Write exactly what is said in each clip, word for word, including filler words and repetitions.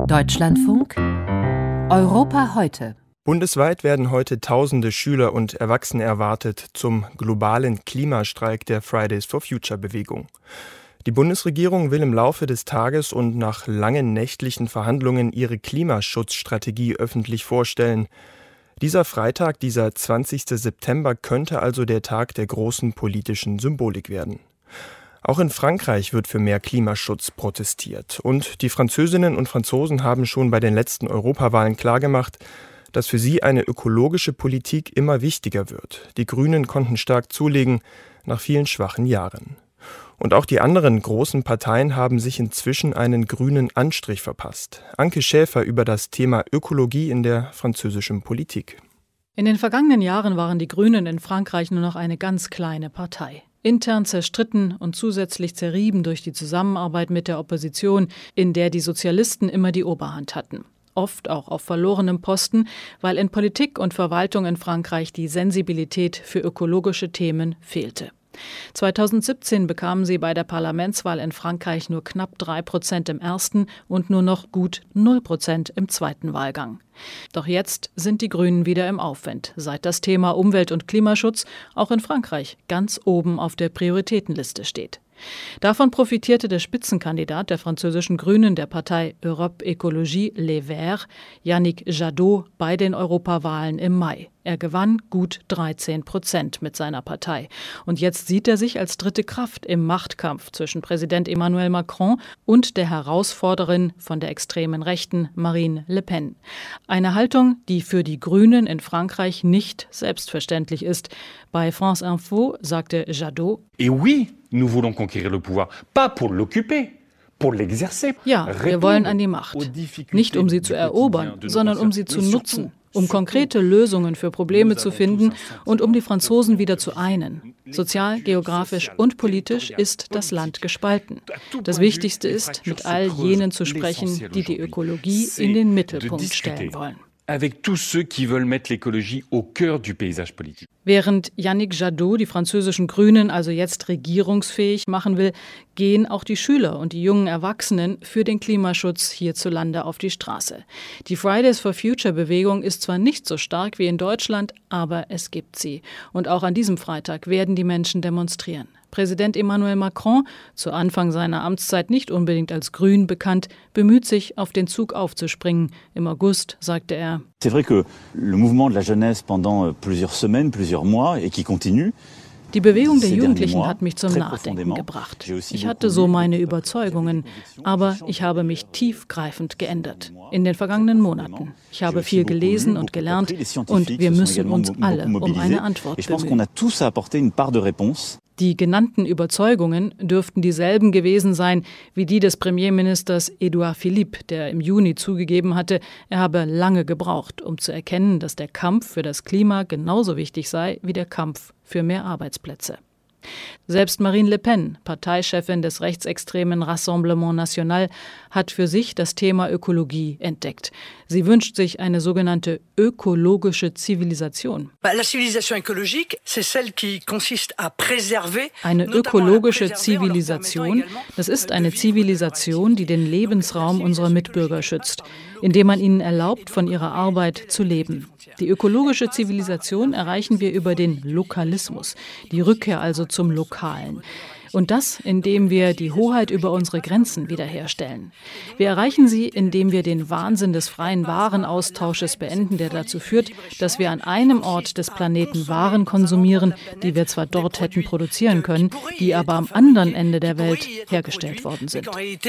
Deutschlandfunk Europa heute. Bundesweit werden heute tausende Schüler und Erwachsene erwartet zum globalen Klimastreik der Fridays for Future Bewegung. Die Bundesregierung will im Laufe des Tages und nach langen nächtlichen Verhandlungen ihre Klimaschutzstrategie öffentlich vorstellen. Dieser Freitag, dieser zwanzigster September, könnte also der Tag der großen politischen Symbolik werden. Auch in Frankreich wird für mehr Klimaschutz protestiert. Und die Französinnen und Franzosen haben schon bei den letzten Europawahlen klargemacht, dass für sie eine ökologische Politik immer wichtiger wird. Die Grünen konnten stark zulegen nach vielen schwachen Jahren. Und auch die anderen großen Parteien haben sich inzwischen einen grünen Anstrich verpasst. Anke Schäfer über das Thema Ökologie in der französischen Politik. In den vergangenen Jahren waren die Grünen in Frankreich nur noch eine ganz kleine Partei. Intern zerstritten und zusätzlich zerrieben durch die Zusammenarbeit mit der Opposition, in der die Sozialisten immer die Oberhand hatten. Oft auch auf verlorenem Posten, weil in Politik und Verwaltung in Frankreich die Sensibilität für ökologische Themen fehlte. zweitausendsiebzehn bekamen sie bei der Parlamentswahl in Frankreich nur knapp drei Prozent im ersten und nur noch gut null Prozent im zweiten Wahlgang. Doch jetzt sind die Grünen wieder im Aufwind, seit das Thema Umwelt- und Klimaschutz auch in Frankreich ganz oben auf der Prioritätenliste steht. Davon profitierte der Spitzenkandidat der französischen Grünen der Partei Europe Écologie Les Verts, Yannick Jadot, bei den Europawahlen im Mai. Er gewann gut dreizehn Prozent mit seiner Partei. Und jetzt sieht er sich als dritte Kraft im Machtkampf zwischen Präsident Emmanuel Macron und der Herausforderin von der extremen Rechten Marine Le Pen. Eine Haltung, die für die Grünen in Frankreich nicht selbstverständlich ist. Bei France Info sagte Jadot: Et oui, nous voulons conquérir le pouvoir, pas pour l'occuper. Ja, wir wollen an die Macht. Nicht um sie zu erobern, sondern um sie zu nutzen, um konkrete Lösungen für Probleme zu finden und um die Franzosen wieder zu einen. Sozial, geografisch und politisch ist das Land gespalten. Das Wichtigste ist, mit all jenen zu sprechen, die die Ökologie in den Mittelpunkt stellen wollen. Avec tous ceux qui veulent mettre l'écologie au cœur du paysage politique. Während Yannick Jadot die französischen Grünen also jetzt regierungsfähig machen will, gehen auch die Schüler und die jungen Erwachsenen für den Klimaschutz hierzulande auf die Straße. Die Fridays for Future Bewegung ist zwar nicht so stark wie in Deutschland, aber es gibt sie. Und auch an diesem Freitag werden die Menschen demonstrieren. Präsident Emmanuel Macron, zu Anfang seiner Amtszeit nicht unbedingt als Grün bekannt, bemüht sich, auf den Zug aufzuspringen. Im August sagte er: C'est vrai que le mouvement de la jeunesse pendant plusieurs semaines, plusieurs mois et qui continue. Die Bewegung der Jugendlichen hat mich zum Nachdenken gebracht. Ich hatte so meine Überzeugungen, aber ich habe mich tiefgreifend geändert in den vergangenen Monaten. Ich habe viel gelesen und gelernt und wir müssen uns alle um eine Antwort bemühen. Die genannten Überzeugungen dürften dieselben gewesen sein wie die des Premierministers Édouard Philippe, der im Juni zugegeben hatte, er habe lange gebraucht, um zu erkennen, dass der Kampf für das Klima genauso wichtig sei wie der Kampf für mehr Arbeitsplätze. Selbst Marine Le Pen, Parteichefin des rechtsextremen Rassemblement National, hat für sich das Thema Ökologie entdeckt. Sie wünscht sich eine sogenannte ökologische Zivilisation. Eine ökologische Zivilisation, das ist eine Zivilisation, die den Lebensraum unserer Mitbürger schützt, indem man ihnen erlaubt, von ihrer Arbeit zu leben. Die ökologische Zivilisation erreichen wir über den Lokalismus, die Rückkehr also zum Lokalen. Und das, indem wir die Hoheit über unsere Grenzen wiederherstellen. Wir erreichen sie, indem wir den Wahnsinn des freien Warenaustausches beenden, der dazu führt, dass wir an einem Ort des Planeten Waren konsumieren, die wir zwar dort hätten produzieren können, die aber am anderen Ende der Welt hergestellt worden sind.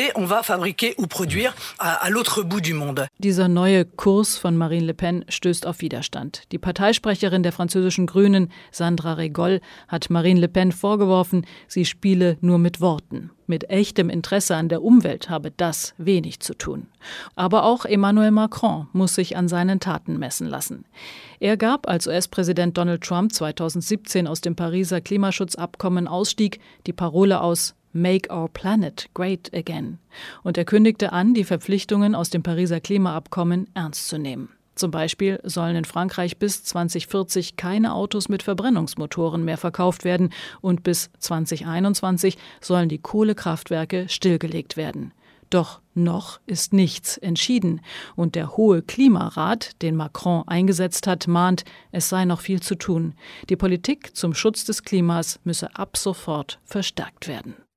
Dieser neue Kurs von Marine Le Pen stößt auf Widerstand. Die Parteisprecherin der französischen Grünen, Sandra Régol, hat Marine Le Pen vorgeworfen, sie spiele nur mit Worten. Mit echtem Interesse an der Umwelt habe das wenig zu tun. Aber auch Emmanuel Macron muss sich an seinen Taten messen lassen. Er gab, als U S-Präsident Donald Trump zweitausendsiebzehn aus dem Pariser Klimaschutzabkommen ausstieg, die Parole aus Make our planet great again. Und er kündigte an, die Verpflichtungen aus dem Pariser Klimaabkommen ernst zu nehmen. Zum Beispiel sollen in Frankreich bis zweitausendvierzig keine Autos mit Verbrennungsmotoren mehr verkauft werden und bis zweitausendeinundzwanzig sollen die Kohlekraftwerke stillgelegt werden. Doch noch ist nichts entschieden. Und der Hohe Klimarat, den Macron eingesetzt hat, mahnt, es sei noch viel zu tun. Die Politik zum Schutz des Klimas müsse ab sofort verstärkt werden.